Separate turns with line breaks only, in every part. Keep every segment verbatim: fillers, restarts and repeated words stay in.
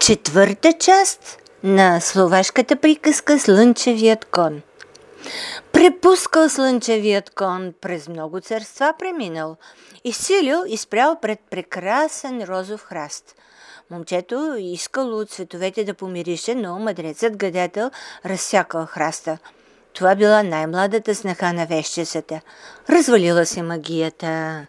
Четвърта част на словашката приказка Слънчевият кон. Препускал слънчевият кон, през много царства преминал, изсилил и спрял пред прекрасен розов храст. Момчето искало от цветовете да помирише, но мъдрецът гадател разсякал храста. Това била най-младата снаха на вещицата. Развалила се магията.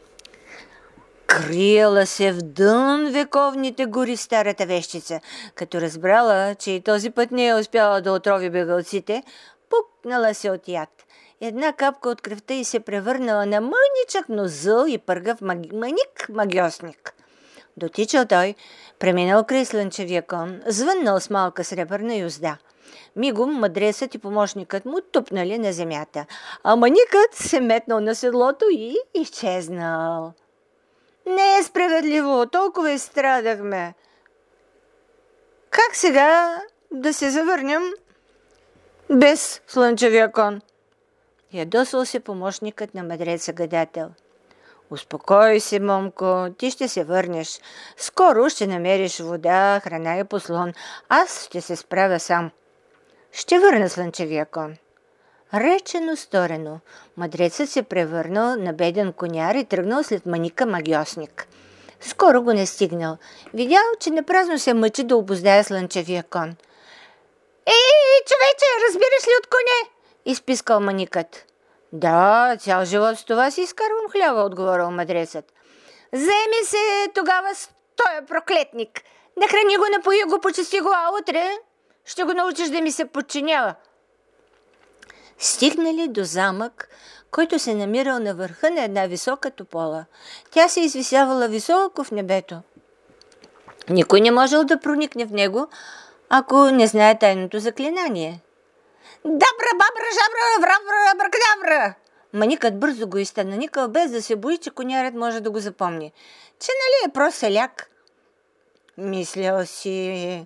Криела се в дън вековните гори старата вещица. Като разбрала, че и този път не е успяла да отрови бегълците, пукнала се от яд. Една капка от кръвта й се превърнала на мъничък, но зъл и пъргав маник магиосник. Дотичал той, преминал край слънчевия кон, звъннал с малка сребърна юзда. Мигом мъдрецът и помощникът му тупнали на земята, а маникът се метнал на седлото и изчезнал. Не е справедливо, толкова изстрадахме. Как сега да се завърнем без слънчевия кон? Ядосал се помощникът на мъдреца гадател. Успокой се, момко, ти ще се върнеш. Скоро ще намериш вода, храна и послон. Аз ще се справя сам. Ще върна слънчевия кон. Речено сторено, мъдрецът се превърнал на беден коняр и тръгнал след маника магиосник. Скоро го не стигнал. Видял, че напразно се мъчи да обуздая слънчевия кон. Ей, човече, разбираш ли от коне? Изпискал маникът. Да, цял живот с това си изкарвам хляба, отговорил мъдрецът. Вземи се тогава с този проклетник. Нахрани го, напои го, почисти го, а утре ще го научиш да ми се подчинява. Стигнали до замък, който се намирал на върха на една висока топола. Тя се извисявала високо в небето. Никой не можел да проникне в него, ако не знае тайното заклинание. Дабра, бабра, жабра, врабра, абракадабра! Маникът бързо го изтънаникал, без да се бои, че конярът може да го запомни. Че нали е прост селяк? Мислял си...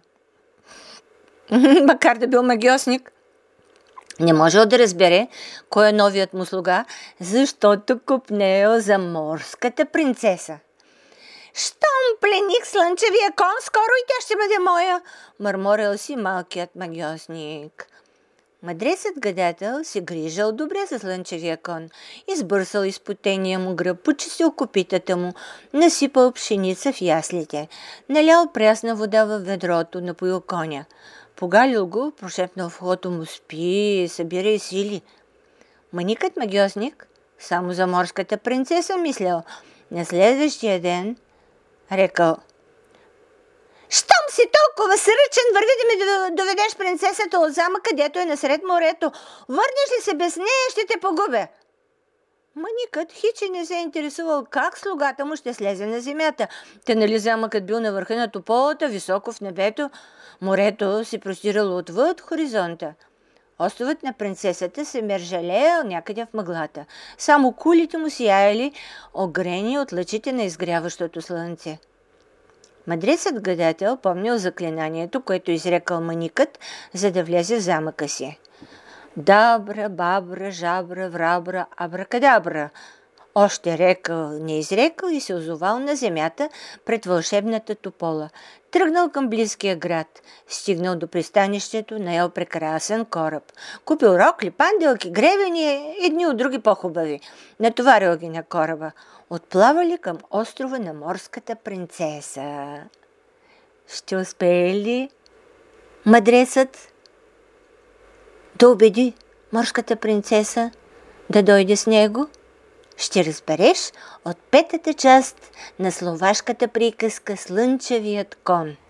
Макар да бил магиосник. Не можел да разбере кой е новият му слуга, защото копнеел за морската принцеса. Щом плених слънчевия кон, скоро и тя ще бъде моя, мърморил си малкият магиосник. Мъдрецът гадател се грижал добре за слънчевия кон, избърсал изпотения му гръб, почистил копитата му, насипал пшеница в яслите, налял прясна вода във ведрото, напоил коня. Погалил го, прошепнал в ухото му: спи, събирай сили. Маникът магиосник само за морската принцеса мислял. На следващия ден рекал: щом си толкова сръчен, върви да ми доведеш принцесата от замък, където е насред морето. Върнеш ли се без нея, ще те погубя. Маникът хичи не се е интересувал как слугата му ще слезе на земята. Те нали замъкът бил на върха на тополата, високо в небето. Морето се простирало отвъд хоризонта. Островът на принцесата се мержалеял някъде в мъглата. Само кулите му сияяли, огрени от лъчите на изгряващото слънце. Мъдрецът гадател помнил заклинанието, което изрекал маникът, за да влезе в замъка си. Дабра, бабра, жабра, врабра, абракадабра. Още рекал, не изрекал и се озовал на земята пред вълшебната топола. Тръгнал към близкия град. Стигнал до пристанището, наел прекрасен кораб. Купил рокли, панделки, гребени, едни от други по-хубави. Натоварил ги на кораба. Отплавали към острова на морската принцеса. Ще успее ли мъдрецът да убеди морската принцеса да дойде с него? Ще разбереш от петата част на словашката приказка Слънчевият кон.